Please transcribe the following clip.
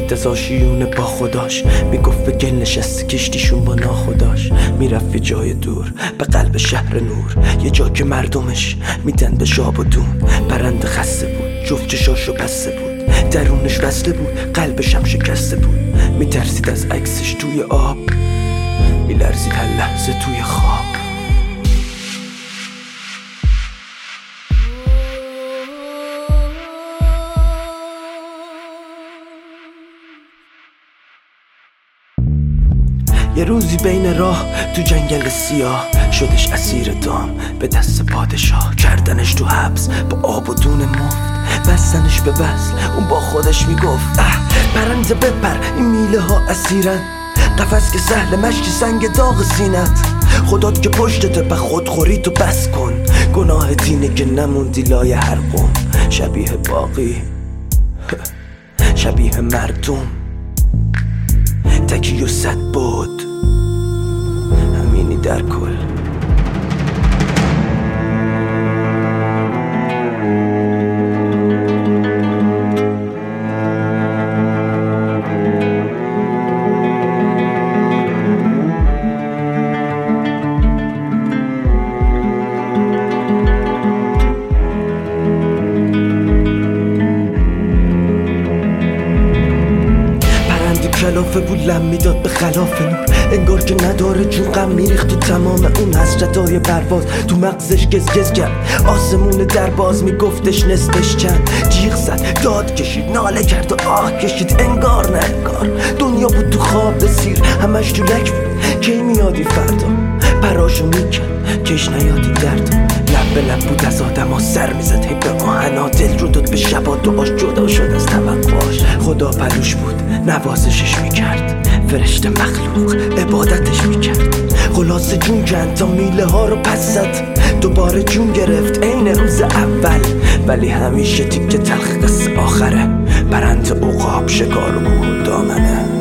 میشنید از آشیونه با خداش، میگفت به گل نشسته کشتیشون با ناخداش. میرفت یه جای دور به قلب شهر نور، یه جا که مردمش میدن به شاب و دون. پرنده خسته بود، جفت چشاشو بسته بود، درونش وصله بود، قلبش هم شکسته بود. میترسید از عکسش توی آب، میلرزید هر لحظه توی خواب. یه روزی بین راه تو جنگل سیاه، شدش اسیر دام به دست پادشاه. کردنش تو حبس با آب و دون مفت، بستنش به وصل اون با خودش میگفت پرنده بپر این میله ها اسیرن، قفس که سهل مشتی سنگ داغ سینت. خدات که پشتته به خودخوری تو بس کن، گناه دینه که نموندی لای هر قوم. شبیه باقی شبیه مردم، تکی و صد بود همینی در کل. کلافه بود لم میداد به خلاف نور، انگار که نداره جون. غم میریخت تو تمام اون حسرتای پرواز، تو مغزش گز کرد آسمون در باز. میگفتش نصفش چند، جیغ زد داد کشید، ناله کرد و آه کشید. انگار نه انگار دنیا بود تو خواب سیر، همش تو لک بود کی میادی فردا. پراشو میکرد کش نیادی درد، لب به لب بود از آدم ها سر میزد هی به آهنا. دل رو داد به شبا دعاش، جدا شد از توقعاش. خدا پلوش بود نوازشش میکرد، فرشته مخلوق عبادتش میکرد. خلاصه جون کند تا میله ها رو پس زد، دوباره جون گرفت عین روز اول. ولی همیشه تیکه تلخ قصه آخره، پرنده عقاب شکار و کوه دامنه.